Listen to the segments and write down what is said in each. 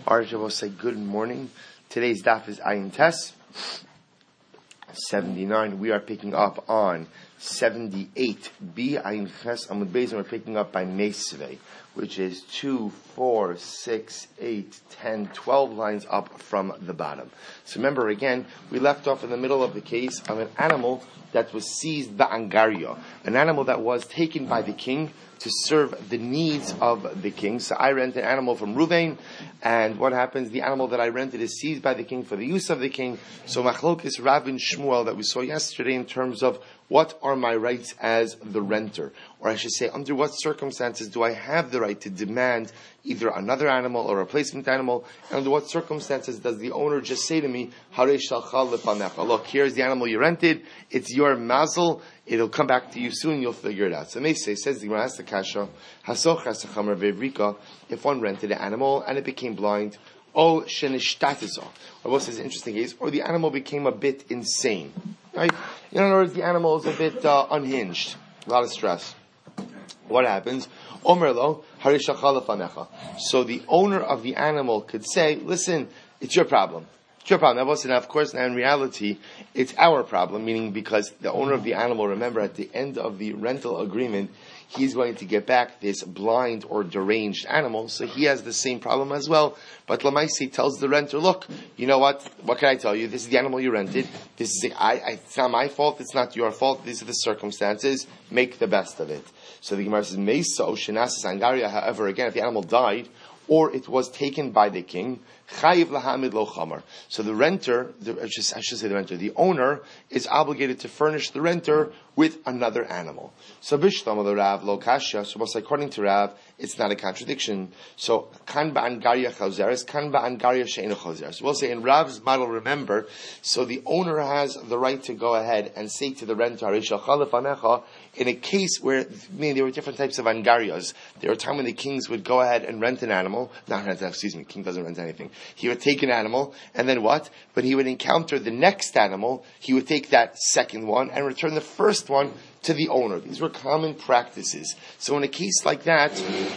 Arja will say good morning. Today's daf is Ayin Tes 79. We are picking up on 78. B Ayin Tes Amud Beis, and we're picking up by Meisvei, which is 2, 4, 6, 8, 10, 12 lines up from the bottom. So remember again, we left off in the middle of the case of an animal that was seized ba'angaria, an animal that was taken by the king to serve the needs of the king. So I rent an animal from Ruvain, and what happens? The animal that I rented is seized by the king for the use of the king. So Machlokes Rav and Shmuel that we saw yesterday in terms of what are my rights as the renter? Or I should say, under what circumstances do I have the right to demand either another animal or a replacement animal? And under what circumstances does the owner just say to me, Harei shalcha lefanecha, look, here's the animal you rented, it's your mazel, it'll come back to you soon, you'll figure it out. So Meisei says, the Gemara asks the kasha, Hasoch hasachamer ve'vrika, if one rented an animal and it became blind, or shenishtatizah, or what is an interesting case, or the animal became a bit insane. Right? In other words, the animal is a bit unhinged, a lot of stress. What happens? Omerlo, Harei shalcha lefanecha. So the owner of the animal could say, listen, it's your problem. It's your problem. Now, of course, now in reality, it's our problem, meaning because the owner of the animal, remember, at the end of the rental agreement, he's going to get back this blind or deranged animal, so he has the same problem as well. But Lamaisi tells the renter, look, you know what can I tell you? This is the animal you rented. It's not my fault, it's not your fault, these are the circumstances, make the best of it. So the Gemara says, Meisa Oshinasas Angaria, however, again, if the animal died, or it was taken by the king, chayiv lahamid lo chamar. So the renter, the owner is obligated to furnish the renter with another animal. So bishlam of the Rav lo kasha. So according to Rav, it's not a contradiction. So kan ba'angaria chazeres, kan ba'angaria she'enu chazeres. We'll say in Rav's model, remember, so the owner has the right to go ahead and say to the renter, Harei shalcha lefanecha, in a case where, there were different types of angarias. There were a time when the kings would go ahead and rent an animal. King doesn't rent anything. He would take an animal, and then what? When he would encounter the next animal, he would take that second one and return the first one to the owner. These were common practices. So in a case like that,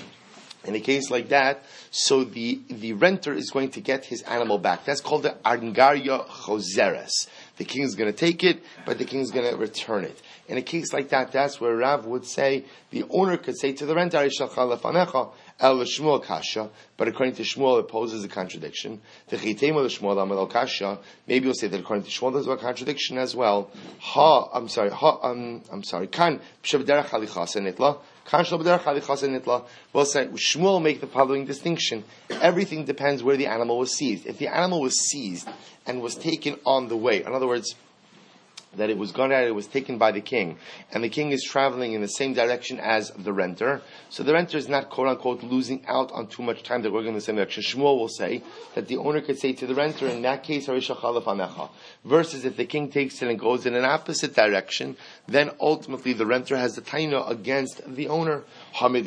so the renter is going to get his animal back. That's called the Angaria Choseres. The king's going to take it, but the king's going to return it. In a case like that, that's where Rav would say, the owner could say to the renter, Harei shalcha lefanecha, el Shmuel kasha, but according to Shmuel, it poses a contradiction. Maybe you'll say that according to Shmuel, there's a contradiction as well. Kan b'derech halichas nitla. We'll say, Shmuel make the following distinction. Everything depends where the animal was seized. If the animal was seized and was taken on the way, in other words, that it was gone out, it was taken by the king, and the king is traveling in the same direction as the renter, so the renter is not quote-unquote losing out on too much time, they're going in the same direction. Shmuel will say that the owner could say to the renter, in that case, Harei shalcha lefanecha. Versus if the king takes it and goes in an opposite direction, then ultimately the renter has the taina against the owner. But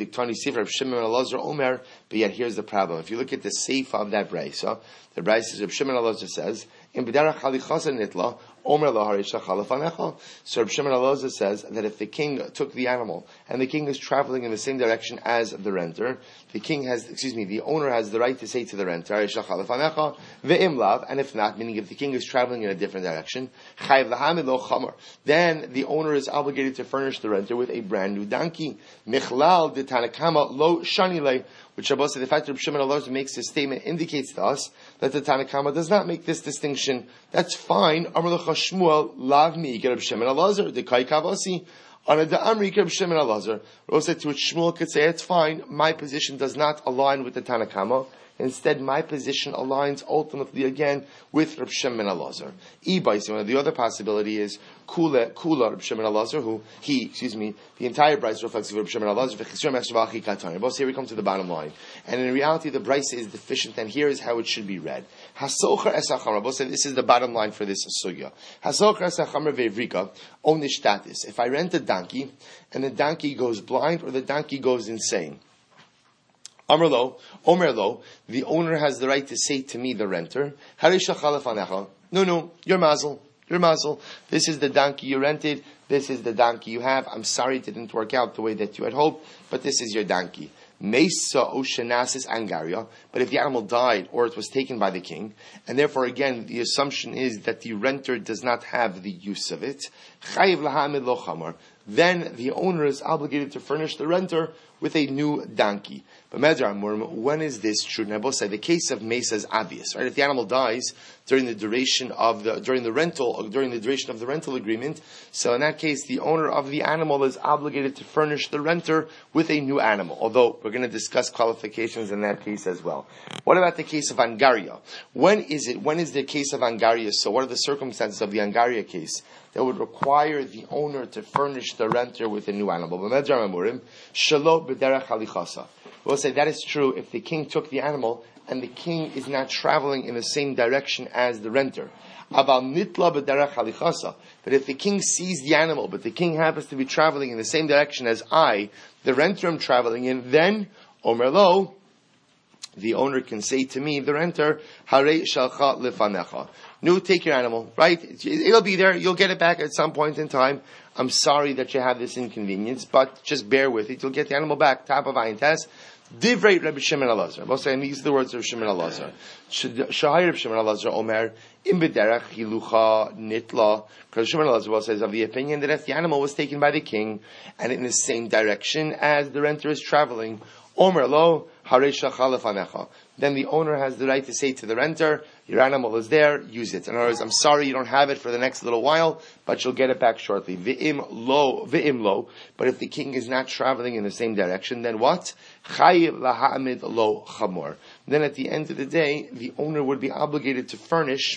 yet here's the problem. If you look at the seifa of that brayso, the brayso says, Reb Shimon Elazar says, in b'derech halichas nitla, Omer lo Harei shalcha lefanecha. So Reb Shimon Elazar says that if the king took the animal and the king is traveling in the same direction as the renter, the owner has the right to say to the renter, Harei shalcha lefanecha, ve'im lav, and if not, meaning if the king is traveling in a different direction, chayiv lahamid lo chamar, then the owner is obligated to furnish the renter with a brand new donkey. Michlal de Tanakama lo shanile, which Shabbos said, the fact that Reb Shimon Elazar makes this statement indicates to us that the Tanakama does not make this distinction. That's fine. Amar lecha Shmuel lav mi Reb Shimon Elazar de kai kavasi. On a da'amri Reb Shimon Elazar, Reb said to which Shmuel could say, it's fine. My position does not align with the Tanakama. Instead, my position aligns ultimately again with Reb Shimon Elazar. The other possibility is Kula Reb Shimon Elazar, the entire Bryce reflects Reb Shimon Elazar. Both here we come to the bottom line. And in reality, the Bryce is deficient, and here is how it should be read. Hasocher esacham, both say this is the bottom line for this sugya. Hasocher esacham vevrika, onishtatis. If I rent a donkey, and the donkey goes blind, or the donkey goes insane, Omerlo, the owner has the right to say to me, the renter, Harei shalcha lefanecha. No, you're mazel. This is the donkey you rented. This is the donkey you have. I'm sorry it didn't work out the way that you had hoped, but this is your donkey. Mesa Oshenasis Angaria, but if the animal died or it was taken by the king, and therefore again the assumption is that the renter does not have the use of it, Chayiv Lahamid Lo Chamar, then the owner is obligated to furnish the renter with a new donkey. But when is this true? Now, both say the case of Mesa is obvious, right? If the animal dies during the duration of the duration of the rental agreement, so in that case, the owner of the animal is obligated to furnish the renter with a new animal. Although we're going to discuss qualifications in that case as well. What about the case of Angaria? When is the case of Angaria? So, what are the circumstances of the Angaria case that would require the owner to furnish the renter with a new animal? We'll say that is true if the king took the animal and the king is not traveling in the same direction as the renter. But if the king sees the animal, but the king happens to be traveling in the same direction as I, the renter, am traveling in, then, Omer Lo, the owner can say to me, the renter, Hare shalcha lefanecha. No, take your animal, right? It'll be there. You'll get it back at some point in time. I'm sorry that you have this inconvenience, but just bear with it. You'll get the animal back. Top of Ayin Tes. Divrei Rabbi Shimon Elazar. Both saying these are the words of Shimon Elazar. Shahai Rabbi Shimon Elazar Omer Im bederach hilucha nitla. Because Shimon Elazar says of the opinion that if the animal was taken by the king and in the same direction as the renter is traveling, Omer Lo Harei Shachal Lefanecha. Then the owner has the right to say to the renter, your animal is there, use it. In other words, I'm sorry you don't have it for the next little while, but you'll get it back shortly. V'im lo. But if the king is not traveling in the same direction, then what? Chayiv lahamid lo chamor. Then at the end of the day, the owner would be obligated to furnish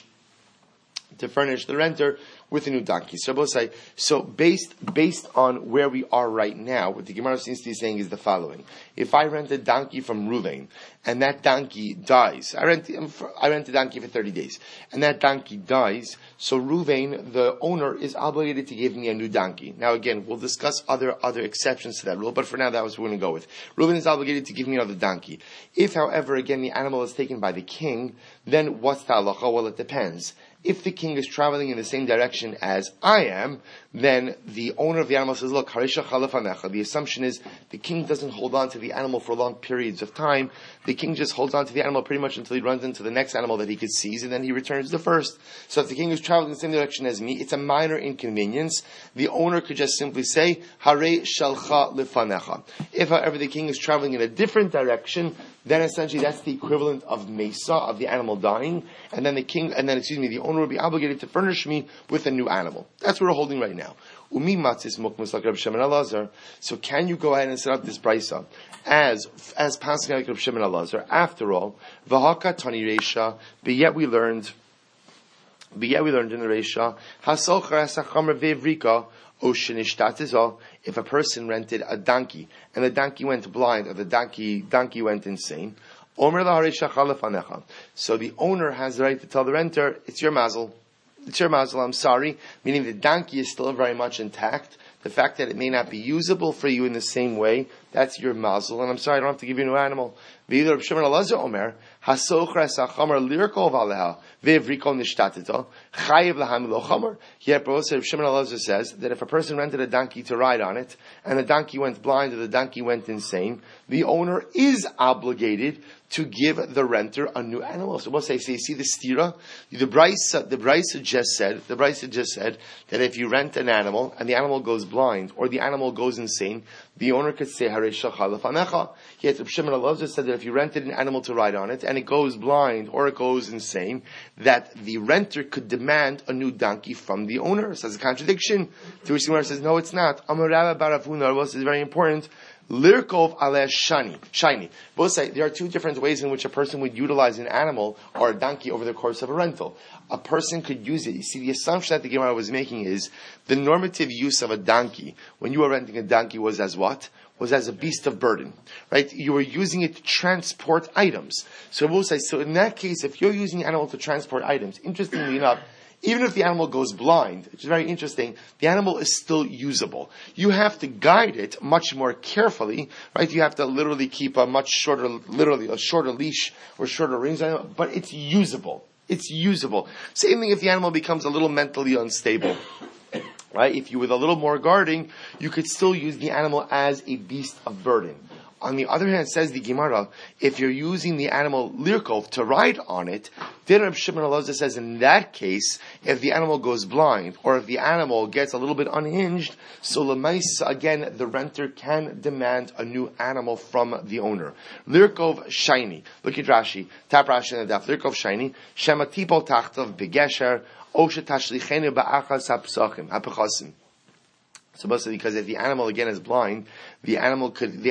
the renter with a new donkey. So both say, based on where we are right now, what the Gemara seems to be saying is the following. If I rent a donkey from Ruvain, and that donkey dies, I rent a donkey for 30 days, and that donkey dies, so Ruvain, the owner, is obligated to give me a new donkey. Now again, we'll discuss other exceptions to that rule, but for now, that was what we're going to go with. Ruvain is obligated to give me another donkey. If, however, again, the animal is taken by the king, then what's the halacha? Well, it depends. If the king is traveling in the same direction as I am, then the owner of the animal says, look, Harisha Chalafanecha. The assumption is the king doesn't hold on to the animal for long periods of time. The king just holds on to the animal pretty much until he runs into the next animal that he could seize, and then he returns the first. So if the king is traveling in the same direction as me, it's a minor inconvenience. The owner could just simply say, Hare Shalcha Lefanecha. If, however, the king is traveling in a different direction, then essentially that's the equivalent of Mesa, of the animal dying, and then the owner will be obligated to furnish me with a new animal. That's what we're holding right now. Umi matzis mukmus like Rabbi Shimon Elazar. So can you go ahead and set up this brisa as passing like Rabbi Shimon Elazar? After all, v'haka tani reisha, but yet we learned in the reisha hasocher asachamer vevrika. If a person rented a donkey and the donkey went blind or the donkey went insane, so the owner has the right to tell the renter, it's your mazel, I'm sorry, meaning the donkey is still very much intact. The fact that it may not be usable for you in the same way, that's your mazel, and I'm sorry, I don't have to give you a new animal. Here, Rabbi Shimon Elazar says that if a person rented a donkey to ride on it, and the donkey went blind or the donkey went insane, the owner is obligated to give the renter a new animal. So we'll say, you see the stira? The Brisa just said that if you rent an animal and the animal goes blind or the animal goes insane, the owner could say, Hare Shachal Lefanecha. Yet Rabbi Shimon Elazar said that if you rented an animal to ride on it and it goes blind or it goes insane, that the renter could demand a new donkey from the owner. So that's a contradiction. To which the owner says, no, it's not. Amar Rabba bar Avuna, this is very important. Lirkov aleh shiny. Both say there are two different ways in which a person would utilize an animal or a donkey over the course of a rental. A person could use it. You see, the assumption that the Gemara was making is the normative use of a donkey when you were renting a donkey was as what? Was as a beast of burden, right? You were using it to transport items. So we'll say, so in that case, if you're using an animal to transport items, interestingly enough, even if the animal goes blind, which is very interesting, the animal is still usable. You have to guide it much more carefully, right? You have to literally keep a shorter leash or shorter reins on it, but it's usable. It's usable. Same thing if the animal becomes a little mentally unstable. Right? If you with a little more guarding, you could still use the animal as a beast of burden. On the other hand, says the Gemara, if you're using the animal lirkov to ride on it, then Reb Shimon Elazar says in that case, if the animal goes blind, or if the animal gets a little bit unhinged, so lemaisa, again, the renter can demand a new animal from the owner. Lirkov shiny. Look at Rashi. Tap Rashi in the daf. Lirkov shiny. Shema tipo tachtav begesher. Osha tashlichenu ba'achas hapchasim. So basically, because if the animal again is blind, the animal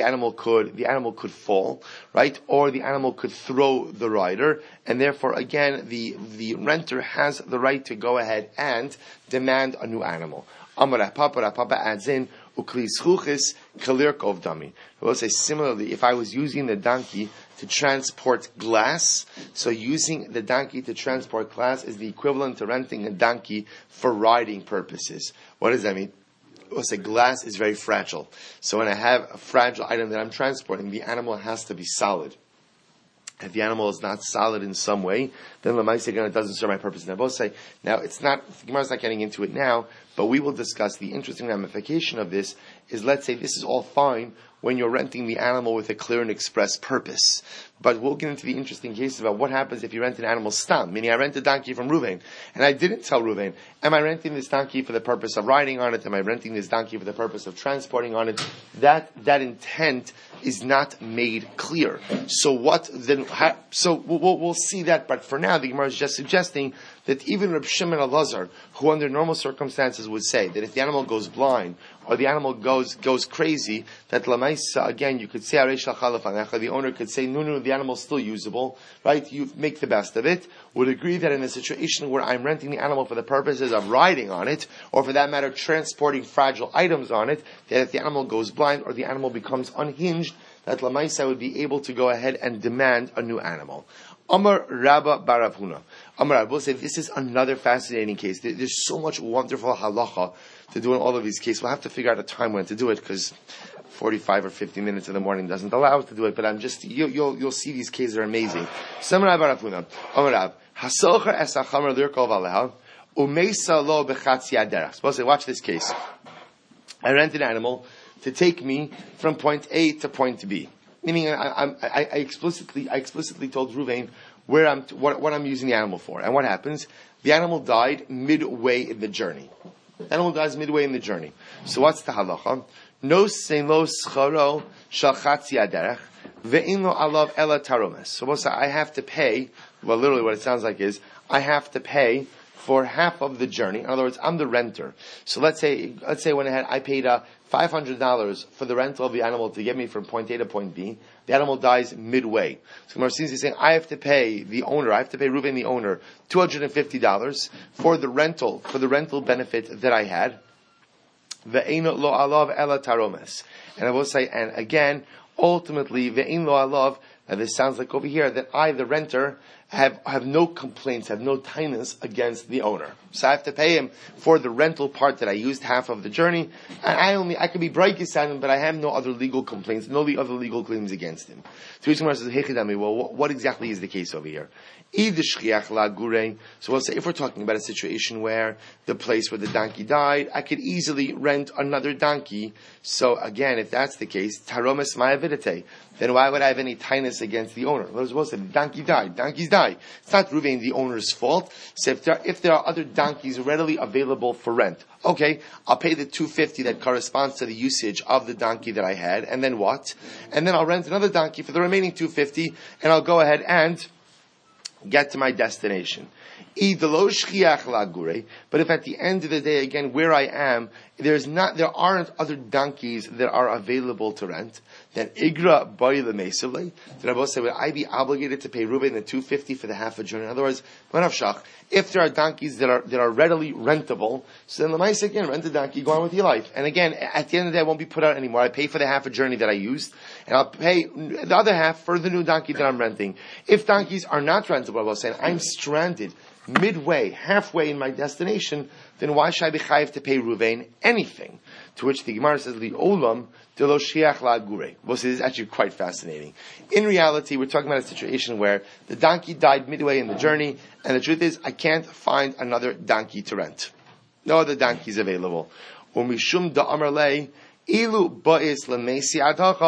could fall, right? Or the animal could throw the rider, and therefore again the renter has the right to go ahead and demand a new animal. Amar Papa adds in ukli schuchis kalirkov dami. I will say similarly, if I was using the donkey to transport glass, so using the donkey to transport glass is the equivalent to renting a donkey for riding purposes. What does that mean? We'll say glass is very fragile. So when I have a fragile item that I'm transporting, the animal has to be solid. If the animal is not solid in some way, then Lamaisa again, it doesn't serve my purpose. And I both say, now it's not, the Gemara's not getting into it now, but we will discuss the interesting ramification of this is, let's say this is all fine when you're renting the animal with a clear and express purpose. But we'll get into the interesting cases about what happens if you rent an animal stam, meaning I rent a donkey from Ruvain, and I didn't tell Ruvain, am I renting this donkey for the purpose of riding on it? Am I renting this donkey for the purpose of transporting on it? That intent is not made clear. So what then? So we'll see that. But for now, the Gemara is just suggesting that even Reb Shimon Elazar, who under normal circumstances would say that if the animal goes blind or the animal goes crazy, that lamaisa again you could say the owner could say no, the animal's still usable, right? You make the best of it. Would agree that in a situation where I'm renting the animal for the purposes of riding on it, or for that matter transporting fragile items on it, that if the animal goes blind or the animal becomes unhinged, that lamaisa would be able to go ahead and demand a new animal. Amar Rabba Baravhuna. Amar Rabba will say this is another fascinating case. There's so much wonderful halacha to do in all of these cases. We'll have to figure out a time when to do it because 45 or 50 minutes in the morning doesn't allow us to do it. But I'm just you'll see these cases are amazing. Amar Baravhuna. Amar Rabba Hasocher esachamer lirkov aleha umeisa lo bechatzi aderach. Suppose watch this case. I rent an animal to take me from point A to point B. Meaning, I explicitly told Ruvain what I'm using the animal for, and what happens? The animal died midway in the journey. The animal dies midway in the journey. So what's the halacha? No sein lo scharo shalchatzi aderech ve'in lo alav ela taromes. So I have to pay. Well, literally, what it sounds like is I have to pay for half of the journey. In other words, I'm the renter. So let's say when I paid $500 for the rental of the animal to get me from point A to point B. The animal dies midway. So Marcinus is saying, I have to pay Reuven the owner, $250 for the rental benefit that I had. Ve'eino lo alav ela taromes. And I will say, and again, ultimately, ve'ein lo alav, and this sounds like over here, that I, the renter, have no complaints, have no tinus against the owner. So I have to pay him for the rental part that I used half of the journey. And I could be breikis at him, but I have no other legal complaints, no other legal claims against him. So Yisrael says, well, what exactly is the case over here? So we'll say, if we're talking about a situation where the place where the donkey died, I could easily rent another donkey. So again, if that's the case, taromes ma'avidate, then why would I have any tinus against the owner? We'll say, the donkey died. Donkeys die. It's not Ruvain the owner's fault. So if there are other donkeys readily available for rent, okay, I'll pay the $250 that corresponds to the usage of the donkey that I had, and then what? And then I'll rent another donkey for the remaining $250, and I'll go ahead and get to my destination. But if at the end of the day, again, where I am, there aren't other donkeys that are available to rent, then igra bari lemesavle. The Rabbi said, would I be obligated to pay Reuven the $250 for the half a journey? In other words, if there are donkeys that are readily rentable, so then the again, rent a donkey, go on with your life. And again, at the end of the day, I won't be put out anymore. I pay for the half a journey that I used, and I'll pay the other half for the new donkey that I'm renting. If donkeys are not rentable, I was saying, I'm stranded midway, halfway in my destination, then why should I be chayiv to pay Ruvain anything? To which the Gemara says, Li'olam de lo shiach la'gurei. Well, this is actually quite fascinating. In reality, we're talking about a situation where the donkey died midway in the journey, and the truth is, I can't find another donkey to rent. No other donkeys available. Umishum da amar lei, ilu ba'is l'meisi adacha,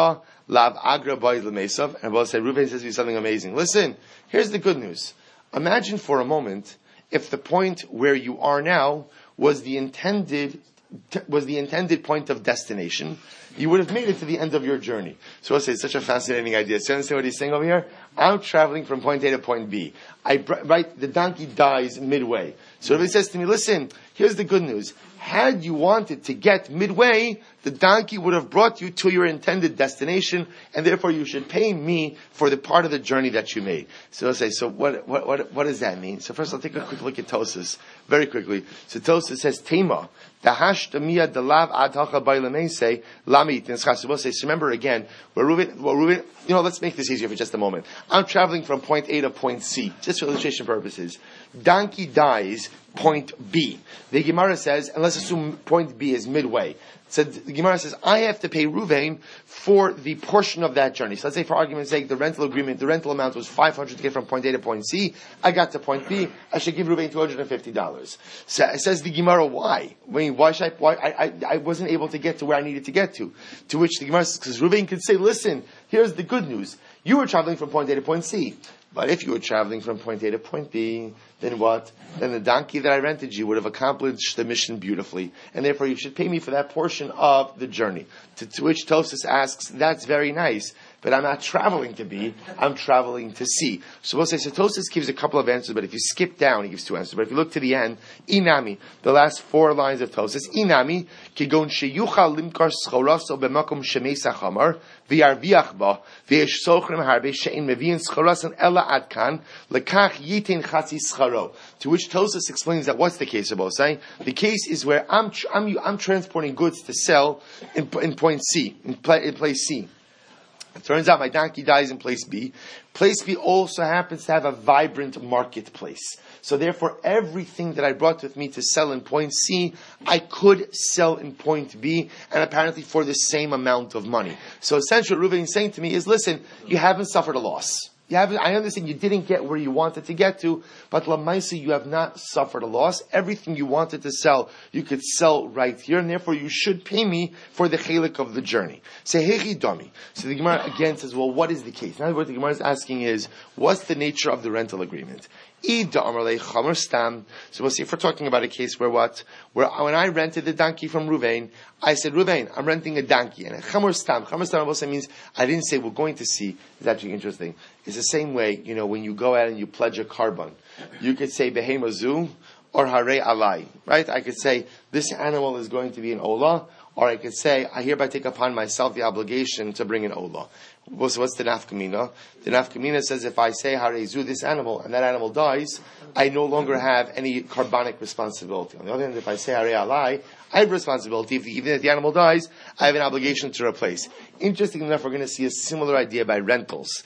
Lav agra boy lemesav. And Rabbi said, Reuven says to you something amazing. Listen, here's the good news. Imagine for a moment if the point where you are now was the intended point of destination. You would have made it to the end of your journey. So I'll say it's such a fascinating idea. So you understand what he's saying over here? I'm traveling from point A to point B. The donkey dies midway. So everybody says to me, listen, here's the good news. Had you wanted to get midway, the donkey would have brought you to your intended destination, and therefore you should pay me for the part of the journey that you made. So I'll say, so what does that mean? So first I'll take a quick look at Tosas, very quickly. So Tosas says, Tema, Dahashtamia delav adhacha bailamese lamit. So we'll say, so remember again, Reuven, let's make this easier for just a moment. I'm traveling from point A to point C, just for illustration purposes. Donkey dies, point B. The Gemara says, and let's assume point B is midway. So the Gemara says, I have to pay Reuven for the portion of that journey. So let's say, for argument's sake, the rental amount was $500 to get from point A to point C. I got to point B. I should give Reuven $250. So it says the Gemara, why? I wasn't able to get to where I needed to get to. To which the Gemara says, because Reuven could say, listen, here's the good news. You were traveling from point A to point C. But if you were traveling from point A to point B, then what? Then the donkey that I rented you would have accomplished the mission beautifully. And therefore you should pay me for that portion of the journey. To which Tosas asks, that's very nice, but I'm not traveling to B, I'm traveling to C. So we'll say, so Tosas gives a couple of answers, but if you skip down, he gives two answers. But if you look to the end, Inami, the last four lines of Tosas, Inami, kigon sheyuchal limkar schoroso b'makom shemesa chamar, v'yarviach ba, v'yesh sochrim harbe she'in mevi'in schorosan ela adkan, lekach yitin chatzi scharo. To which Tosas explains that what's the case about saying? The case is where I'm transporting goods to sell in point C, in place C. It turns out my donkey dies in place B. Place B also happens to have a vibrant marketplace. So therefore, everything that I brought with me to sell in point C, I could sell in point B, and apparently for the same amount of money. So essentially what Reuven is saying to me is, listen, you haven't suffered a loss. I understand you didn't get where you wanted to get to, but Lamaisa, you have not suffered a loss. Everything you wanted to sell, you could sell right here, and therefore you should pay me for the chelik of the journey. Say, Hechi Domi. So the Gemara again says, well, what is the case? Now what the Gemara is asking is, what's the nature of the rental agreement? So we'll see if we're talking about a case where when I rented the donkey from Reuven, I said, Reuven, I'm renting a donkey. And chamor stam also means, I didn't say we're going to see. It's actually interesting. It's the same way, when you go out and you pledge a carbon. You could say, behema zu or hare alai. Right? I could say, this animal is going to be an olah. Or I could say, I hereby take upon myself the obligation to bring an olah. So what's the nafkamina? The nafkamina says if I say harezu this animal and that animal dies, I no longer have any carbonic responsibility. On the other hand, if I say hare alai, I have responsibility. Even if the animal dies, I have an obligation to replace. Interestingly enough, we're going to see a similar idea by rentals.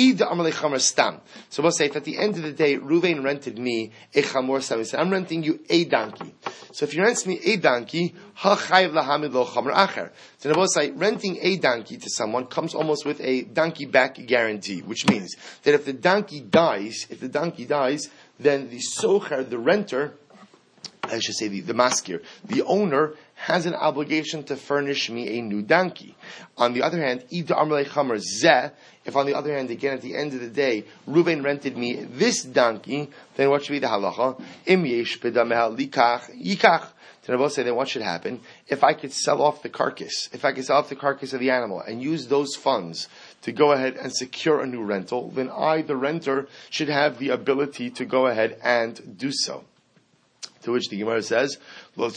So we'll say if at the end of the day, Reuven rented me a chamor stam. He said, I'm renting you a donkey. So if you rent me a donkey, ha'chayv lahamid lo chamor acher. So we'll say renting a donkey to someone comes almost with a donkey back guarantee, which means that if the donkey dies, then the socher, the renter, I should say the maskir, the owner has an obligation to furnish me a new donkey. On the other hand, if on the other hand, again, at the end of the day, Reuven rented me this donkey, then what should be the halacha? Im yesh b'dameha likach yikach. Then I will say, then what should happen? If I could sell off the carcass of the animal and use those funds to go ahead and secure a new rental, then I, the renter, should have the ability to go ahead and do so. To which the Gemara says, we're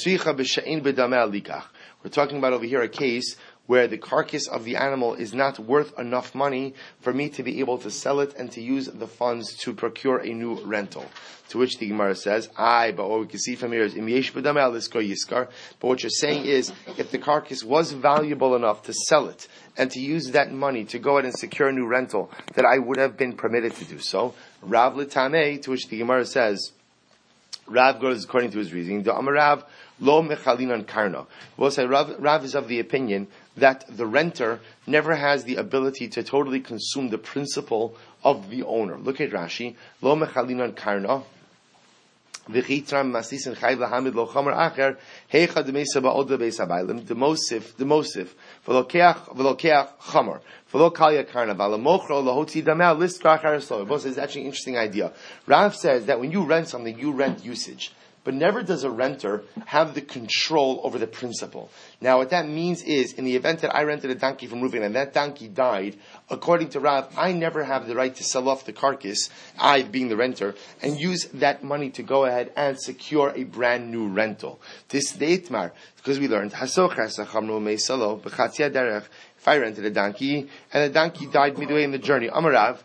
talking about over here a case where the carcass of the animal is not worth enough money for me to be able to sell it and to use the funds to procure a new rental. To which the Gemara says, but what we can see from here is, but what you're saying is, if the carcass was valuable enough to sell it and to use that money to go ahead and secure a new rental, that I would have been permitted to do so. Rav L'Tamei, to which the Gemara says, Rav goes according to his reasoning. The Amarav lo mechalinan karna. We'll say Rav is of the opinion that the renter never has the ability to totally consume the principle of the owner. Look at Rashi. Lo mechalinan karna. The mosif, v'lokeach chamor, v'lokalya karna, v'alamochro lahotzi damel listra charaslo. Both is actually an interesting idea. Rav says that when you rent something, you rent usage. But never does a renter have the control over the principal. Now, what that means is, in the event that I rented a donkey from Reuven and that donkey died, according to Rav, I never have the right to sell off the carcass, I being the renter, and use that money to go ahead and secure a brand new rental. This deitmar, because we learned, if I rented a donkey and the donkey died midway in the journey, Amarav,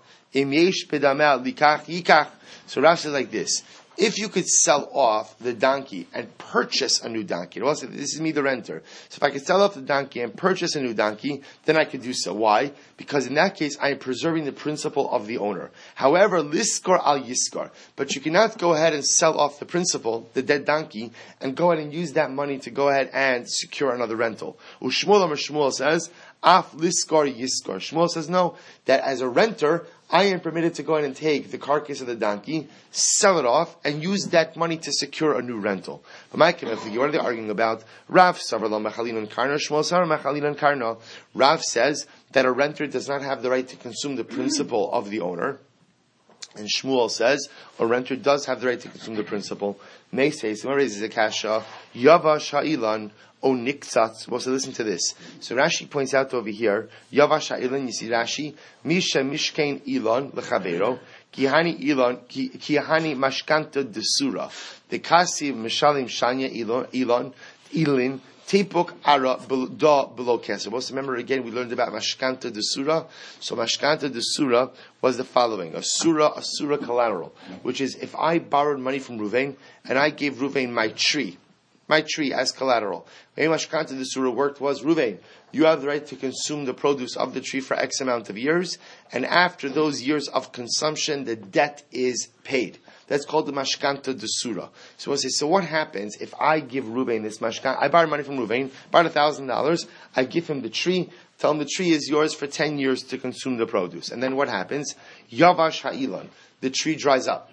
so Rav says like this. If you could sell off the donkey and purchase a new donkey, this is me, the renter. So if I could sell off the donkey and purchase a new donkey, then I could do so. Why? Because in that case, I am preserving the principle of the owner. However, liskor al yiskor. But you cannot go ahead and sell off the principal, the dead donkey, and go ahead and use that money to go ahead and secure another rental. Shmuel says, af liskor yiskor. Shmuel says no, that as a renter, I am permitted to go ahead and take the carcass of the donkey, sell it off, and use that money to secure a new rental. But my community, what are they arguing about? Rav Savarlo Mechalin and Karna, Shmuel Sar Mechalin and Karna. Rav says that a renter does not have the right to consume the principal of the owner. And Shmuel says a renter does have the right to consume the principal. May say, someone raises a kasha, Yava Sha'ilan, O Niktzatz. Well, so listen to this. So Rashi points out over here, Yavash Ha'ilan, you see Rashi, Misha Mishkain Ilan, Lechavero, Kihani Ilan, Kihani Mashkanta Desura, the Kasi Mishalim Shanya Ilan, Ilin, Tepuk Ara Da below Keser. Well, so remember again, we learned about Mashkanta Desura. So Mashkanta Desura was the following, a surah collateral, which is if I borrowed money from Ruvain, and I gave Ruvain my tree as collateral. The way Mashkanta Desura worked was, Ruvain, you have the right to consume the produce of the tree for X amount of years, and after those years of consumption, the debt is paid. That's called the Mashkanta Desura. So we'll say, so what happens if I give Ruvain this Mashkanta? I borrowed money from Ruvain, borrowed $1,000, I give him the tree, tell him the tree is yours for 10 years to consume the produce. And then what happens? Yavash Ha'ilan, the tree dries up.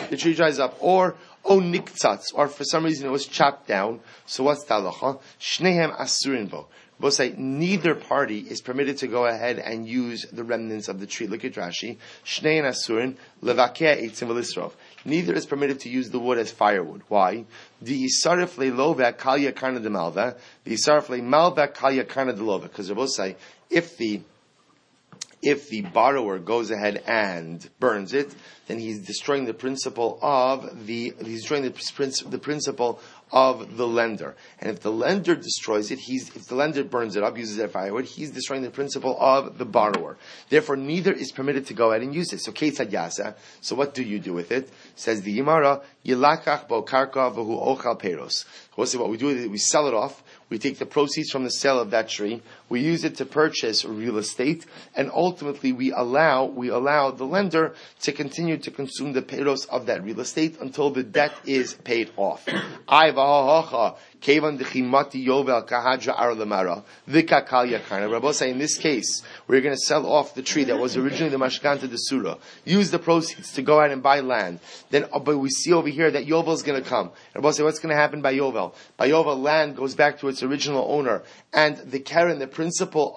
Or niktzatz, or for some reason it was chopped down. So what's the halacha? Shnehem asurin bo. Both say neither party is permitted to go ahead and use the remnants of the tree. Look at Rashi. Shnehem asurin levakeh eitzim v'lisrov. Neither is permitted to use the wood as firewood. Why? The isarif le'loveh kalya karna de malveh. The isarif le'malveh kalya karna de loveh. Because they both say if the borrower goes ahead and burns it, then he's destroying the principle of the principle of the lender. And if the lender destroys it, if the lender burns it up, uses it as firewood, he's destroying the principle of the borrower. Therefore, neither is permitted to go ahead and use it. So, Ketzad Yasa. So, what do you do with it? Says the Gemara, Yilakach bo karka v'hu ochal peros. What we do is we sell it off. We take the proceeds from the sale of that tree. We use it to purchase real estate, and ultimately we allow the lender to continue to consume the peros of that real estate until the debt is paid off. Rabbi say in this case, we're going to sell off the tree that was originally the Mashkanta Desura, use the proceeds to go out and buy land. Then, but we see over here that Yovel is going to come. Rabbi say, what's going to happen by Yovel? By Yovel, land goes back to its original owner, and the Karen, the principle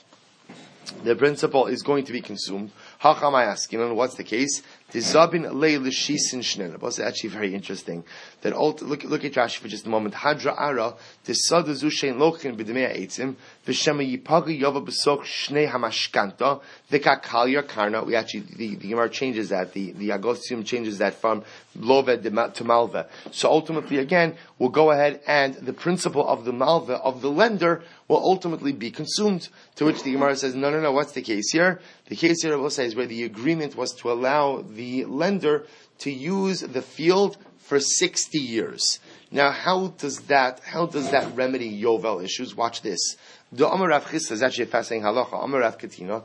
is going to be consumed. Hachamay what's the case? It's actually very interesting. That look at Rashi for just a moment. Hadra ara tisadazu shein lochin b'demei eitzim v'shema yipagu yova b'sok shnei hamashkanta v'kakalya karna. We actually the Gemara changes that. The Agosium changes that from loveh to malveh. So ultimately, again, we'll go ahead and the principle of the malveh of the lender will ultimately be consumed. To which the Gemara says, no. What's the case here? The case here, I will say, is where the agreement was to allow the lender to use the field for 60 years. Now, how does that remedy Yovel issues? Watch this. The Amar Rav Chisda is actually a fascinating halacha. Amar Rav Katina.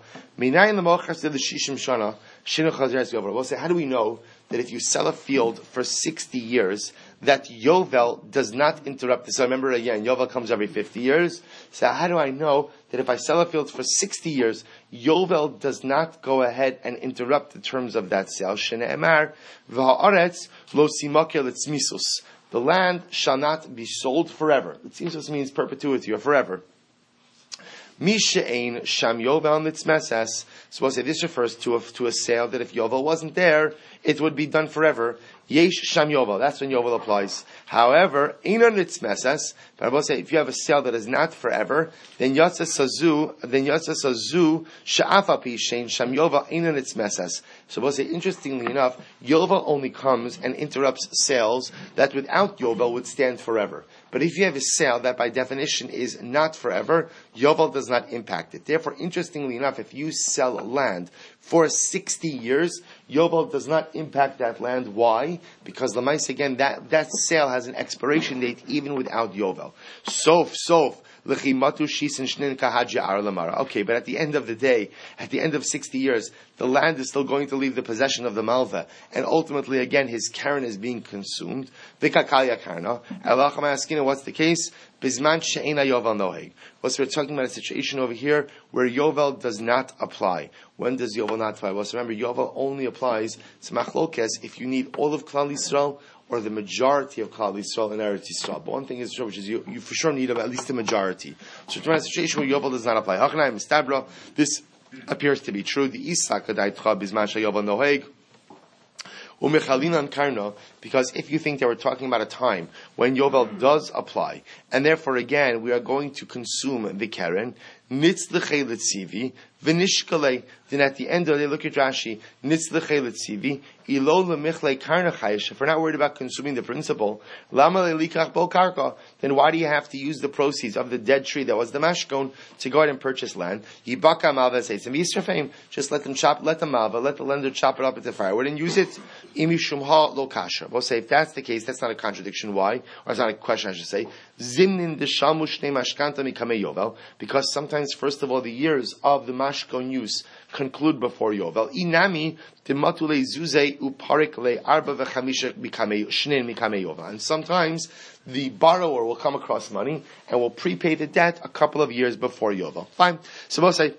We'll say, how do we know that if you sell a field for 60 years, that Yovel does not interrupt this? So remember again, Yovel comes every 50 years. So how do I know that that if I sell a field for 60 years, Yovel does not go ahead and interrupt the terms of that sale. Shene'emar v'ha'aretz lo simaker letzmisus. The land shall not be sold forever. Letzmisus means perpetuity or forever. Mishe'ein sham Yovel nitzmeses. So we'll say this refers to a sale that if Yovel wasn't there, it would be done forever. Yesh sham Yovel. That's when Yovel applies. However, Einon nitzmeses. But I will say if you have a sale that is not forever, then Yatsa Sazu Sha'afapi Shein sham Yovel Einon nitzmeses. So we'll say interestingly enough, Yovel only comes and interrupts sales that without Yovel would stand forever. But if you have a sale that by definition is not forever, Yovel does not impact it. Therefore, interestingly enough, if you sell land for 60 years, Yovel does not impact that land. Why? Because Lamais, again, that sale has an expiration date even without Yovel. Sof. Okay, but at the end of the day, at the end of 60 years, the land is still going to leave the possession of the Malva, and ultimately, again, his Karen is being consumed. What's the case? We're talking about a situation over here where Yovel does not apply. When does Yovel not apply? Well, so remember, Yovel only applies to Machlokes if you need all of Klal Yisrael or the majority of Klal Yisrael and Eretz Yisrael. But one thing is true, which is you for sure need at least the majority. So it's a situation where Yovel does not apply. This appears to be true. The Isak Adaitcha Bizman Yovel Noheg. Because if you think that we're talking about a time when Yovel does apply, and therefore again we are going to consume the Keren, nitzlechei letzivi, v'nishkalei, then at the end of the day, look at Rashi, nitzlechei letzivi, ilo lemichlei karna chayish, if we're not worried about consuming the principal, lama lelikach bo karka, then why do you have to use the proceeds of the dead tree that was the mashkon to go ahead and purchase land? Yibaka malva says, just let the malva, let the lender chop it up at the firewood and use it. Imi shumha lo kasha. We'll say if that's the case, that's not a contradiction. Why? Or it's not a question, I should say. Zimnin deshamu shnei mashkanta mikamei Yovel, because sometimes, first of all, the years of the mashkon use conclude before Yovel. Inami dematule zuze uparik le arba v'chamisha mikamei shnein mikamei Yovel. And sometimes the borrower will come across money and will prepay the debt a couple of years before Yovel. Fine. So we'll say.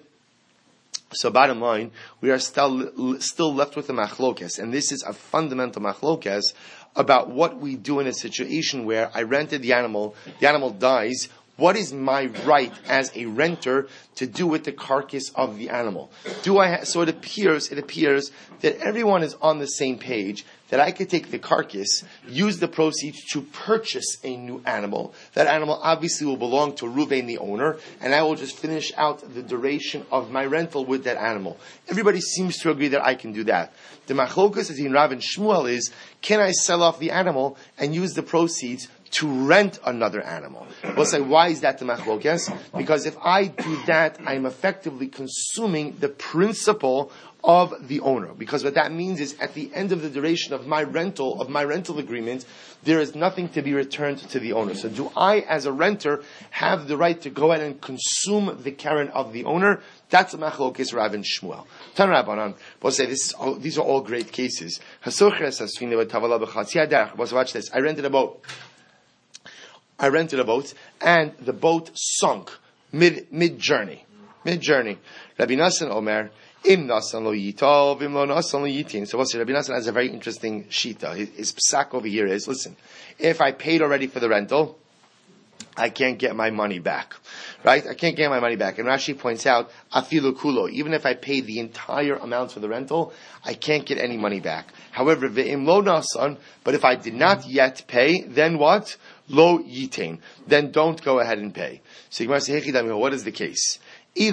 So bottom line, we are still left with the machlokes, and this is a fundamental machlokes about what we do in a situation where I rented the animal dies. What is my right as a renter to do with the carcass of the animal? So it appears that everyone is on the same page, that I could take the carcass, use the proceeds to purchase a new animal. That animal obviously will belong to Ruvain, the owner, and I will just finish out the duration of my rental with that animal. Everybody seems to agree that I can do that. The machlokas between Rav and Shmuel is, can I sell off the animal and use the proceeds to rent another animal? We'll say, why is that the machlokes? Because if I do that, I'm effectively consuming the principle of the owner. Because what that means is, at the end of the duration of my rental agreement, there is nothing to be returned to the owner. So do I, as a renter, have the right to go ahead and consume the Karen of the owner? That's a machlokes Rav and Shmuel. Tan Rabbanan, we'll say these are all great cases. Watch this. I rented a boat, and the boat sunk mid-journey. Rabbi Nassan Omer, Im Nassan lo yitov, im lo Nassan lo yitin. So we'll say Rabbi Nassan has a very interesting shita. His psak over here is, listen, if I paid already for the rental, I can't get my money back. Right? I can't get my money back. And Rashi points out, afilu kulo, even if I paid the entire amount for the rental, I can't get any money back. However, ve'im lo nasan, but if I did not yet pay, then what? Lo yitain. Then don't go ahead and pay. So you might say, what is the case? So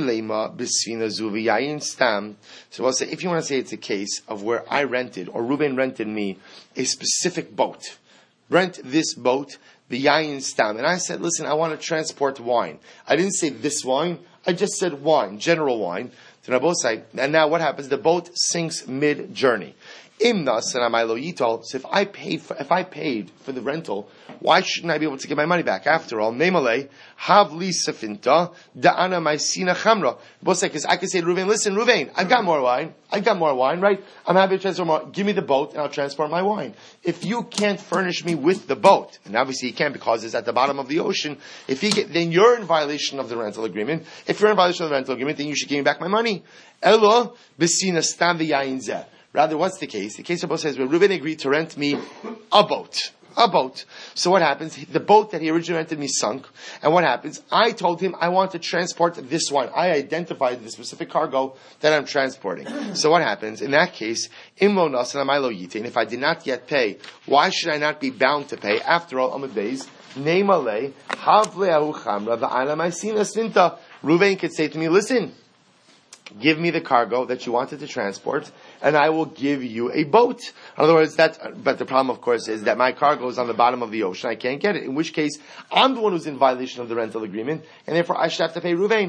I'll say, if you want to say it's a case of where I rented, or Reuben rented me, a specific boat, rent this boat, the yayin stam, and I said, listen, I want to transport wine. I didn't say this wine, I just said wine, general wine. And now what happens? The boat sinks mid-journey. So if I paid for the rental, why shouldn't I be able to get my money back? After all, Memale, Havli Safinta, Da'ana Maisina Chamra. Because I can say to Ruvain, listen, Ruvain, I've got more wine, right? I'm happy to transfer more. Give me the boat and I'll transport my wine. If you can't furnish me with the boat, and obviously you can't because it's at the bottom of the ocean, then you're in violation of the rental agreement. If you're in violation of the rental agreement, then you should give me back my money. Elo, Besina Stam V'yayin Zeh. Rather, what's the case? The case of both says where Reuben agreed to rent me a boat. So what happens? The boat that he originally rented me sunk. And what happens? I told him I want to transport this wine. I identified the specific cargo that I'm transporting. So what happens? In that case, imlo nasan amilo yite. And if I did not yet pay, why should I not be bound to pay? After all, Amud Beis, neimale havleahu chamra va'ala ma'isina svinta. Reuben could say to me, listen, give me the cargo that you wanted to transport, and I will give you a boat. In other words, but the problem, of course, is that my cargo is on the bottom of the ocean. I can't get it. In which case, I'm the one who's in violation of the rental agreement, and therefore I should have to pay Ruvain.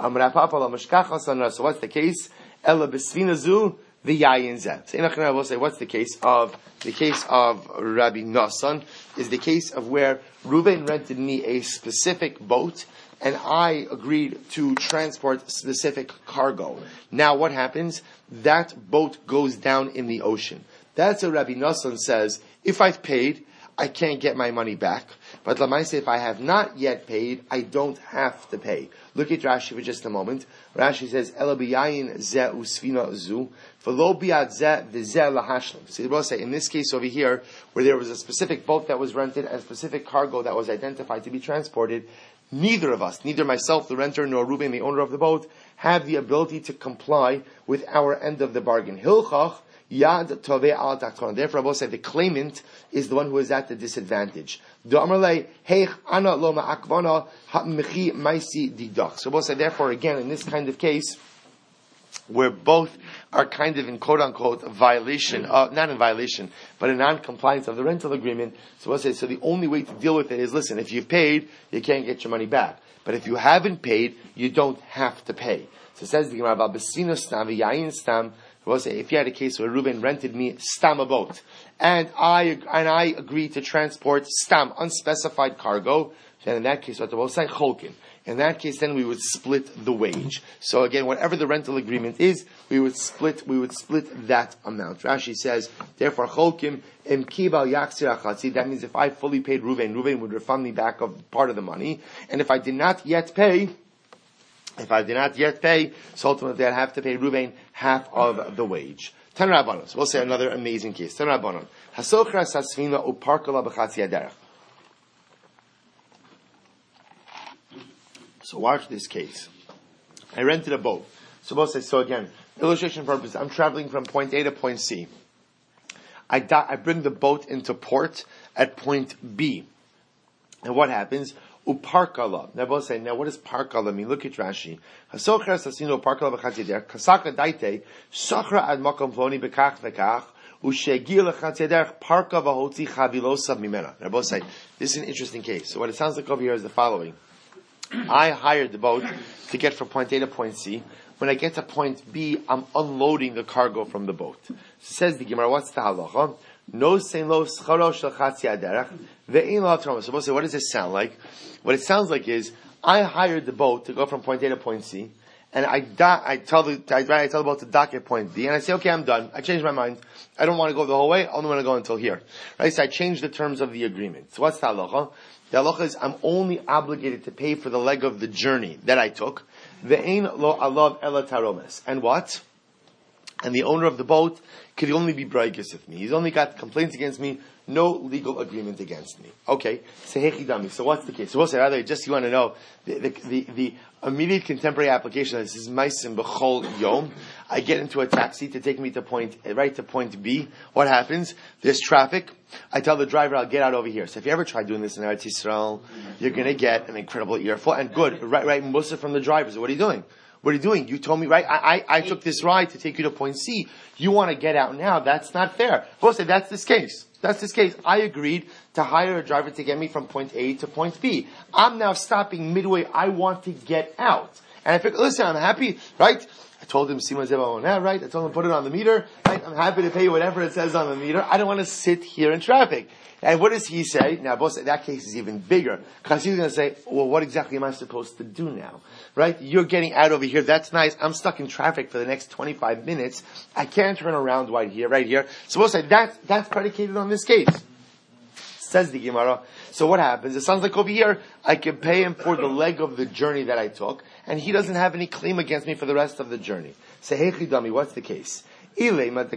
So what's the case? Ella besvinazu v'yayin zeh. So I will say, what's the case of Rabbi Nassan? Is the case of where Ruvain rented me a specific boat, and I agreed to transport specific cargo. Now what happens? That boat goes down in the ocean. That's what Rabbi Nassan says, if I've paid, I can't get my money back. But Lamaisa, if I have not yet paid, I don't have to pay. Look at Rashi for just a moment. Rashi says, Ela biyayin zeh usfina zu, v'lo biyad zeh v'zeh lahashlim. So we'll say, in this case over here, where there was a specific boat that was rented and a specific cargo that was identified to be transported, neither of us, neither myself, the renter, nor Reuben, the owner of the boat, have the ability to comply with our end of the bargain. Hilchach yad toveh al takton. Therefore, I will say the claimant is the one who is at the disadvantage. So we'll say, therefore, again, in this kind of case, where both are kind of in quote-unquote violation, not in violation, but in non-compliance of the rental agreement. So we'll say, so the only way to deal with it is, listen, if you've paid, you can't get your money back. But if you haven't paid, you don't have to pay. So it says the Gemara, we'll say, if you had a case where Reuben rented me stam a boat, and I agreed to transport stam, unspecified cargo, then in that case, what we'll say, cholkin. In that case, then we would split the wage. So again, whatever the rental agreement is, we would split that amount. Rashi says, therefore, cholkim im kibal yaksir achatzi. That means if I fully paid Reuven would refund me back of part of the money. And if I did not yet pay, so ultimately I'd have to pay Reuven half of the wage. Tan Rabbanon. So we'll say another amazing case. Tan Rabbanon. Hasochra sasfina uparkala b'chatzi aderech. So watch this case. I rented a boat. So again, illustration purpose, I'm traveling from point A to point C. I bring the boat into port at point B. And what happens? Uparkala. Now both say, now what does parkala mean? Look at Rashi. Hasochra sasino parkala b'chatzider. Kasaka daite. Sochra ad makom ploni bekach vekach. Ushegil lechatzider. Parka v'hotzi chavilosa mimena. Now both say, this is an interesting case. So what it sounds like over here is the following. I hired the boat to get from point A to point C. When I get to point B, I'm unloading the cargo from the boat. So says the Gemara, what's the halacha? No sein lo scharo shel chatzi aderech ve'in lo troma. So we'll say, what does this sound like? What it sounds like is, I hired the boat to go from point A to point C, and I tell the boat to dock at point B, and I say, okay, I'm done. I changed my mind. I don't want to go the whole way. I only want to go until here. Right? So I changed the terms of the agreement. So what's the halacha? The halacha is I'm only obligated to pay for the leg of the journey that I took. Ve'ein lo alav ela taromes. And what? And the owner of the boat could only be braigis with me. He's only got complaints against me, no legal agreement against me. Okay. So what's the case? So we'll say, rather, just you want to know, the immediate contemporary application of this is maisim b'chol yom. I get into a taxi to take me to point B. What happens? There's traffic. I tell the driver, I'll get out over here. So if you ever try doing this in Eretz Yisrael, you're going to get an incredible earful. And good, right, Musa from the driver. So what are you doing? What are you doing? You told me, right? I took this ride to take you to point C. You want to get out now. That's not fair. We'll say that's this case. I agreed to hire a driver to get me from point A to point B. I'm now stopping midway. I want to get out. And I figure, listen, I'm happy, right? I told him, right? I told him, put it on the meter. Right? I'm happy to pay you whatever it says on the meter. I don't want to sit here in traffic. And what does he say? Now, boss, that case is even bigger. Because he's going to say, well, what exactly am I supposed to do now? Right? You're getting out over here. That's nice. I'm stuck in traffic for the next 25 minutes. I can't turn around right here. So we'll say that's predicated on this case. Says the Gemara. So what happens? It sounds like over here, I can pay him for the leg of the journey that I took, and he doesn't have any claim against me for the rest of the journey. Say, hey, Chidami, what's the case? So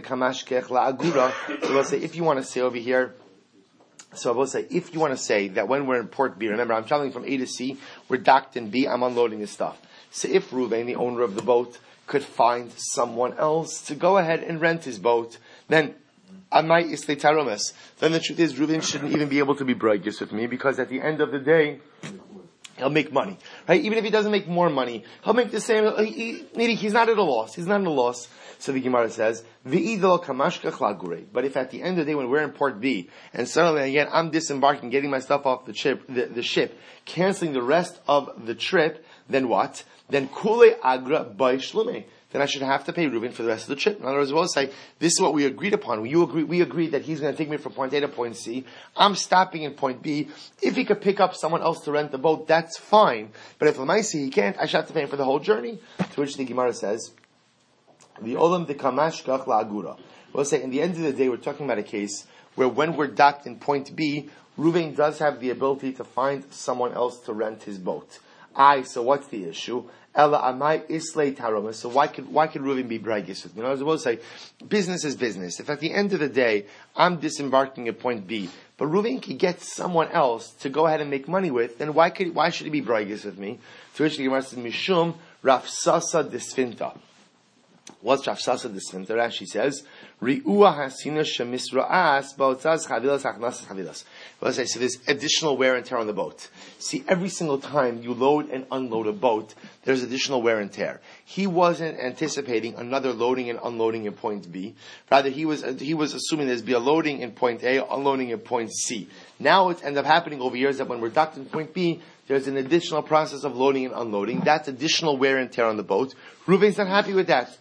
we'll say, if you want to say over here, so I will say, if you want to say that when we're in Port B, remember, I'm traveling from A to C, we're docked in B, I'm unloading his stuff. So if Ruvain, the owner of the boat, could find someone else to go ahead and rent his boat, then then the truth is, Ruvain shouldn't even be able to be brightest with me, because at the end of the day, he'll make money. Right? Even if he doesn't make more money, he'll make the same, he's not at a loss. He's not at a loss. So the Gemara says, but if at the end of the day, when we're in Port B, and suddenly again I'm disembarking, getting my stuff off the ship, canceling the rest of the trip, then what? Then kule agra by shlume. Then I should have to pay Reuben for the rest of the trip. In other words, we'll say, this is what we agreed upon. We agreed that he's going to take me from point A to point C. I'm stopping in point B. If he could pick up someone else to rent the boat, that's fine. But if Lamaisi he can't, I should have to pay him for the whole journey. To which the Gemara says, the olam de kamashkach la'agura. We'll say, in the end of the day, we're talking about a case where when we're docked in point B, Reuben does have the ability to find someone else to rent his boat. So what's the issue? Ella amai islay taroma. So why could Reuben be braggish with me? You know, I was about to say, business is business. If at the end of the day, I'm disembarking at point B, but Reuben can get someone else to go ahead and make money with, then why should he be braggish with me? To which the Gemara says, Mishum Rafsasa Disfinta. What's Rafsasa Disfinta? Rashi says, Ri'ua hasina shemisra'as ba'otzaz chavilas achnasas chavilas. Let's say, so there's additional wear and tear on the boat. See, every single time you load and unload a boat, there's additional wear and tear. He wasn't anticipating another loading and unloading in point B. Rather, he was assuming there's be a loading in point A, unloading in point C. Now it ends up happening over here is that when we're docked in point B, there's an additional process of loading and unloading. That's additional wear and tear on the boat. Reuven's not happy with that.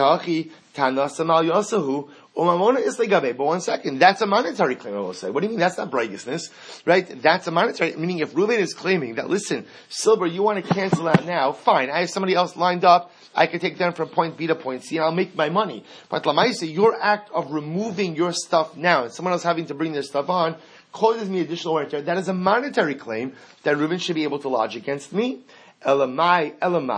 But 1 second, that's a monetary claim, I will say. What do you mean? That's not brightness, right? That's a monetary, meaning if Reuven is claiming that, listen, Silver, you want to cancel that now, fine, I have somebody else lined up, I can take them from point B to point C, and I'll make my money. But Lamaisa, your act of removing your stuff now, and someone else having to bring their stuff on, causes me additional wear and tear. That is a monetary claim that Reuven should be able to lodge against me. Elamai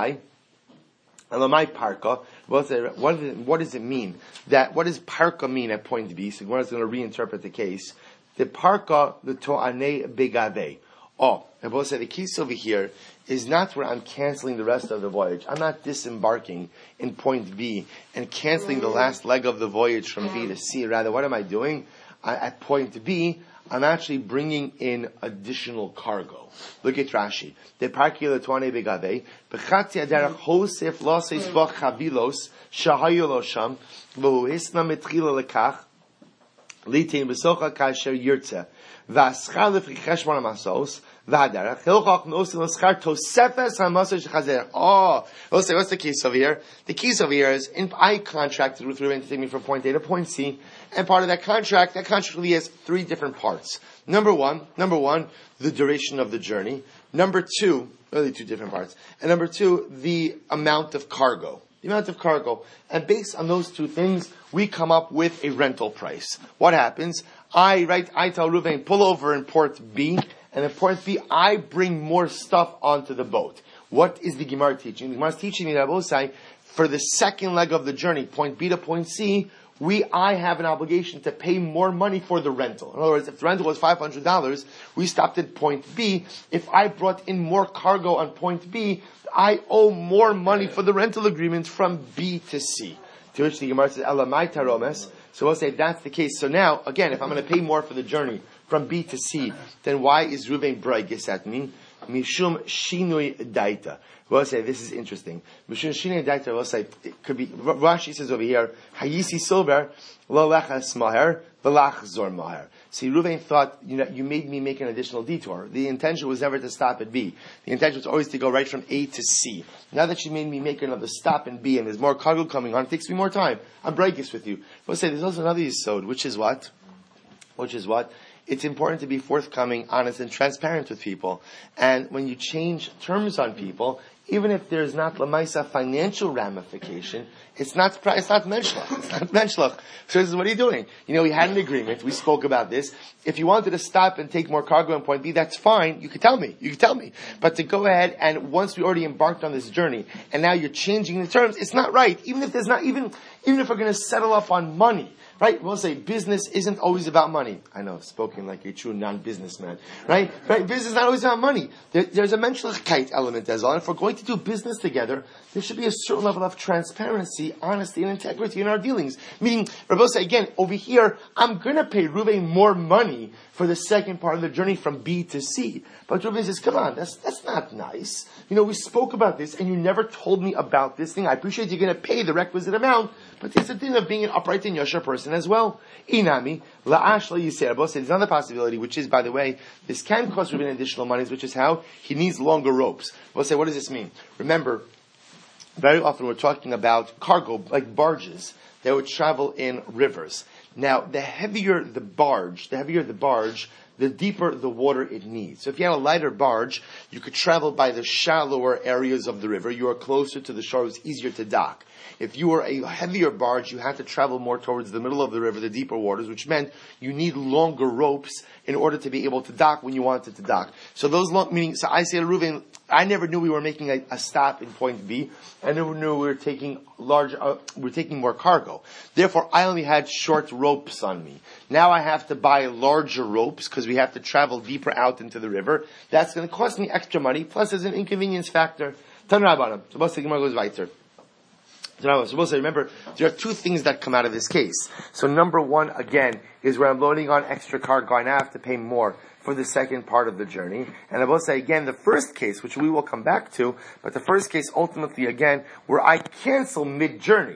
parka. What does it mean? What does parka mean at point B? So Gemara is going to reinterpret the case. The parka, the to'anei begave. And we'll say the case over here is not where I'm canceling the rest of the voyage. I'm not disembarking in point B and canceling the last leg of the voyage from B to C. Rather, what am I doing? At point B, I'm actually bringing in additional cargo. Look at Rashi. The parkila tuane begave b'chatzi aderach hosef losei zvach chavilos shahayu lo sham v'hu hisna metchila lekach litin b'socha kasher yirtze v'aschar lefri cheshbon hamasos v'haderach hilchach nosin l'schar tosefes hamasos shechazer. Let's say, what's the case over here? The case over here is, I contracted with Reuven to take me from point A to point C, and part of that contract really has 3 different parts. Number one, the duration of the journey. Number 2, really 2 different parts. And number 2, the amount of cargo. And based on those 2 things, we come up with a rental price. What happens? I tell Reuven, pull over in port B, and in port B, I bring more stuff onto the boat. What is the Gemara teaching? The Gemara is teaching me that Abosai, for the second leg of the journey, point B to point C, I have an obligation to pay more money for the rental. In other words, if the rental was $500, we stopped at point B. If I brought in more cargo on point B, I owe more money for the rental agreement from B to C. To which the Gemara says, Elamai taromes. So we'll say, if that's the case. So now, again, if I'm going to pay more for the journey from B to C, then why is Reuven bragis at me? Mishum shinui daita. We'll say, this is interesting. Mishum shinui daita, we'll say, it could be, Rashi says over here, Hayisi silver, lo lechas maher, V'lach zor mahar. See, Reuven thought, you made me make an additional detour. The intention was never to stop at B. The intention was always to go right from A to C. Now that you made me make another stop in B and there's more cargo coming on, it takes me more time. I'm breakfast with you. But say, there's also another yesod, which is what? It's important to be forthcoming, honest, and transparent with people. And when you change terms on people, even if there's not lamaisa financial ramification, it's not menschlach. It's not menschlach. So this is what are you doing? We had an agreement. We spoke about this. If you wanted to stop and take more cargo in point B, that's fine. You could tell me. But to go ahead and once we already embarked on this journey, and now you're changing the terms, it's not right. Even if we're going to settle up on money. Right? We'll say business isn't always about money. I know, spoken like a true non-businessman. Right? Business is not always about money. There's a menschlichkeit element as well. And if we're going to do business together, there should be a certain level of transparency, honesty, and integrity in our dealings. Meaning, Rabbi say, again, over here, I'm going to pay Reuven more money for the second part of the journey from B to C. But Reuven says, come on, that's not nice. We spoke about this, and you never told me about this thing. I appreciate you're going to pay the requisite amount, but it's a thing of being an upright and yasher person as well. Inami, la'ash la Rabbi says, there's another possibility, which is, by the way, this can cost Reuven additional monies, which is how he needs longer ropes. Rabbi say, what does this mean? Remember, very often we're talking about cargo, like barges, that would travel in rivers. Now, the heavier the barge, the deeper the water it needs. So if you had a lighter barge, you could travel by the shallower areas of the river. You are closer to the shore, it's easier to dock. If you were a heavier barge, you had to travel more towards the middle of the river, the deeper waters, which meant you need longer ropes in order to be able to dock when you wanted to dock. So so I say to Reuven, I never knew we were making a stop in point B. I never knew we were taking more cargo. Therefore, I only had short ropes on me. Now I have to buy larger ropes because we have to travel deeper out into the river. That's going to cost me extra money. Plus, there's an inconvenience factor. Tan Rabbanan. So Gemara goes weiter. So remember, there are two things that come out of this case. So number one, again, is where I'm loading on extra cargo, and I have to pay more for the second part of the journey. And I will say again, the first case, which we will come back to, but the first case ultimately, again, where I cancel mid-journey.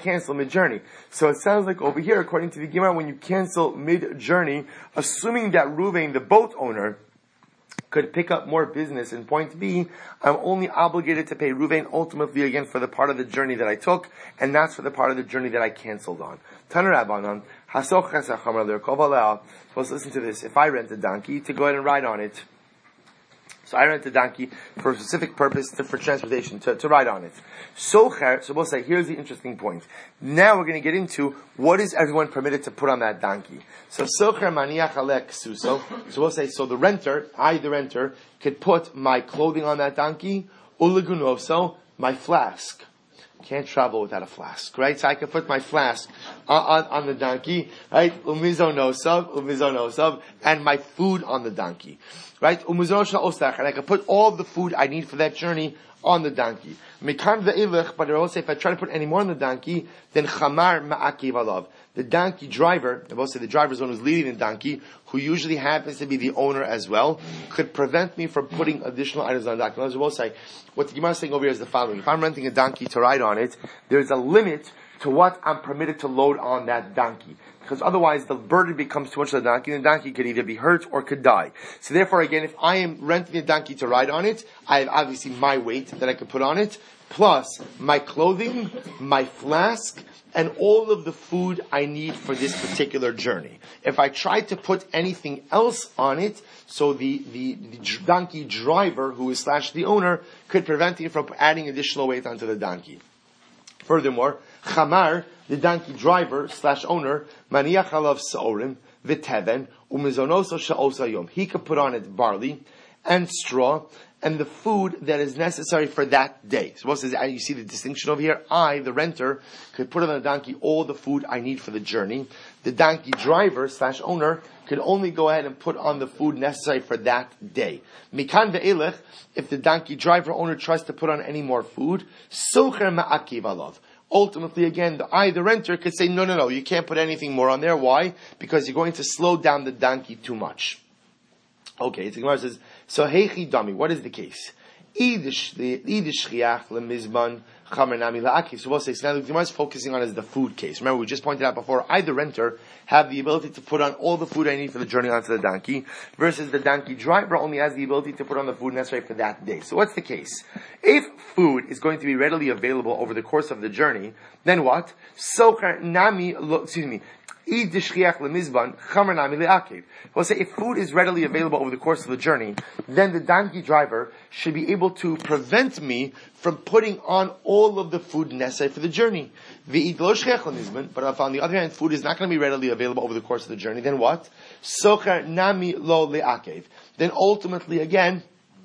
So it sounds like over here, according to the Gemara, when you cancel mid-journey, assuming that Reuven, the boat owner, could pick up more business in point B, I'm only obligated to pay Reuven ultimately again for the part of the journey that I took, and that's for the part of the journey that I canceled on. Taner Rabbanan, Hasoch Chesach Amar Kovaleh. Let's listen to this. If I rent a donkey, to go ahead and ride on it. So I rent a donkey for a specific purpose, for transportation, to ride on it. So we'll say, here's the interesting point. Now we're going to get into what is everyone permitted to put on that donkey. So socher maniach alek suso. So we'll say, so the renter, could put my clothing on that donkey, ulagunovso, my flask. Can't travel without a flask, right? So I can put my flask on the donkey, right? Umizonosav, and my food on the donkey, right? And I can put all the food I need for that journey on the donkey. But I will say, if I try to put any more on the donkey, then chamar ma'akiv alav. The donkey driver, I will say the driver's one who's leading the donkey, who usually happens to be the owner as well, could prevent me from putting additional items on the donkey. I will say, what the Gemara is saying over here is the following. If I'm renting a donkey to ride on it, there's a limit to what I'm permitted to load on that donkey. Because otherwise the burden becomes too much of the donkey, and the donkey could either be hurt or could die. So therefore, again, if I am renting a donkey to ride on it, I have obviously my weight that I could put on it, plus my clothing, my flask, and all of the food I need for this particular journey. If I try to put anything else on it, so the donkey driver, who is / the owner, could prevent me from adding additional weight onto the donkey. Furthermore, Chamar, the donkey driver / owner, maniach alav sa'orim, v'teven, umizonoso sha'osayom. He could put on it barley and straw, and the food that is necessary for that day. So what says, you see the distinction over here? I, the renter, could put on the donkey all the food I need for the journey. The donkey driver / owner could only go ahead and put on the food necessary for that day. Mikan ve'elech, if the donkey driver owner tries to put on any more food, socher ma'akiv alav. Ultimately, again, the renter could say, no, you can't put anything more on there. Why? Because you're going to slow down the donkey too much. Okay, so Gemara says, so heichi dami, what is the case? Idish shchiach lemizban Chamer nami la'akev. So we'll say, so now the Gemara is focusing on is the food case. Remember, we just pointed out before, I, the renter, have the ability to put on all the food I need for the journey onto the donkey, versus the donkey driver only has the ability to put on the food necessary for that day. So what's the case? If food is going to be readily available over the course of the journey, then what? Socher nami, excuse me, we'll say if food is readily available over the course of the journey, then the donkey driver should be able to prevent me from putting on all of the food necessary for the journey. But if on the other hand, food is not going to be readily available over the course of the journey, then what? Then ultimately again,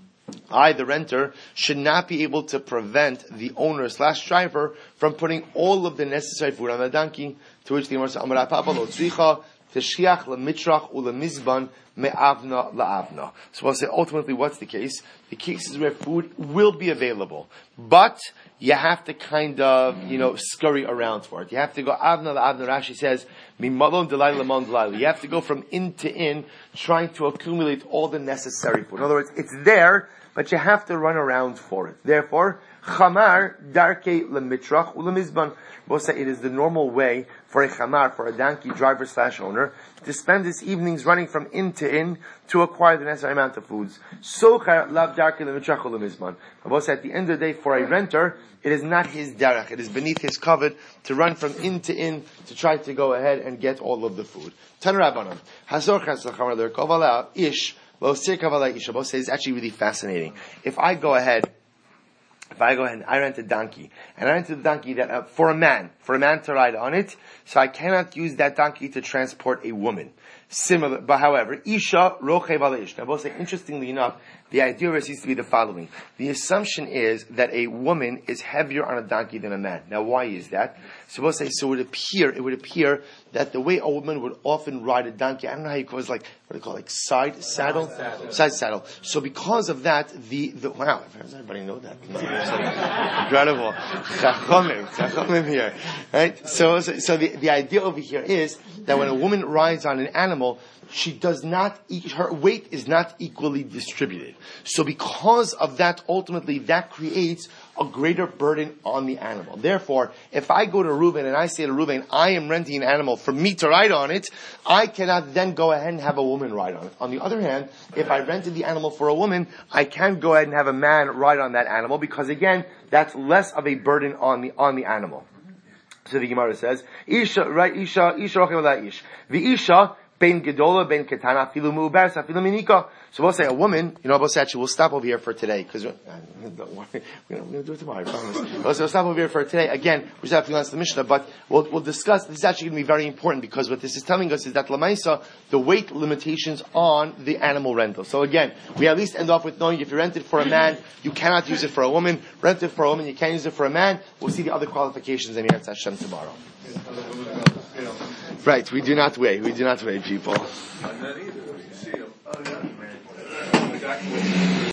I, the renter, should not be able to prevent the owner / driver from putting all of the necessary food on the donkey. To which the Gemara says, "Amar Papa lo tzricha teshiach lemitrach ulemizban me'avna la'avna." So we'll say ultimately, what's the case? The case is where food will be available, but you have to kind of, scurry around for it. You have to go avna la'avna. Rashi says, "Mimalon delay lamon delay." You have to go from inn to inn, trying to accumulate all the necessary food. In other words, it's there, but you have to run around for it. Therefore, chamar darke lemitrach ulemizban. We'll say it is the normal way for a chamar, for a donkey driver / owner, to spend his evenings running from inn to inn to acquire the necessary amount of foods. Sochar lav darke lemitrach ulemizban. We'll say at the end of the day, for a renter, it is not his derech. It is beneath his covet to run from inn to inn to try to go ahead and get all of the food. Tan Rabbanan. Hazor chas chamar lerkovala ish. We'll say it's actually really fascinating. If I go ahead and I rent a donkey, and I rent a donkey that for a man to ride on it, so I cannot use that donkey to transport a woman. Similar, but however, Isha rochev ala ish. Now, both say, interestingly enough, the idea seems to be the following. The assumption is that a woman is heavier on a donkey than a man. Now, why is that? So both say, it would appear that the way a woman would often ride a donkey, I don't know how you call it, what do you call it, side saddle? Side saddle. So because of that, wow, does everybody know that? Incredible. Chachamim here. Right? So the idea over here is that when a woman rides on an animal, she does not, her weight is not equally distributed. So because of that, ultimately, that creates a greater burden on the animal. Therefore, if I go to Reuben and I say to Reuben, I am renting an animal for me to ride on it, I cannot then go ahead and have a woman ride on it. On the other hand, if I rented the animal for a woman, I can go ahead and have a man ride on that animal because again, that's less of a burden on the animal. So the Gemara says, Isha, right? Isha, ish. The Isha, ben gedola, ben ketana, filu mu'uberes, filu minika. So we'll say a woman, we'll say actually we'll stop over here for today, because we're going to do it tomorrow, I promise. We'll stop over here for today. Again, we just have to answer the Mishnah, but we'll discuss, this is actually going to be very important, because what this is telling us is that Lamaisa, the weight limitations on the animal rental. So again, we at least end off with knowing if you rent it for a man, you cannot use it for a woman. Rent it for a woman, you can't use it for a man. We'll see the other qualifications in Yetz Hashem tomorrow. Right, we do not weigh people. I'm not either. You see him. Oh, yeah.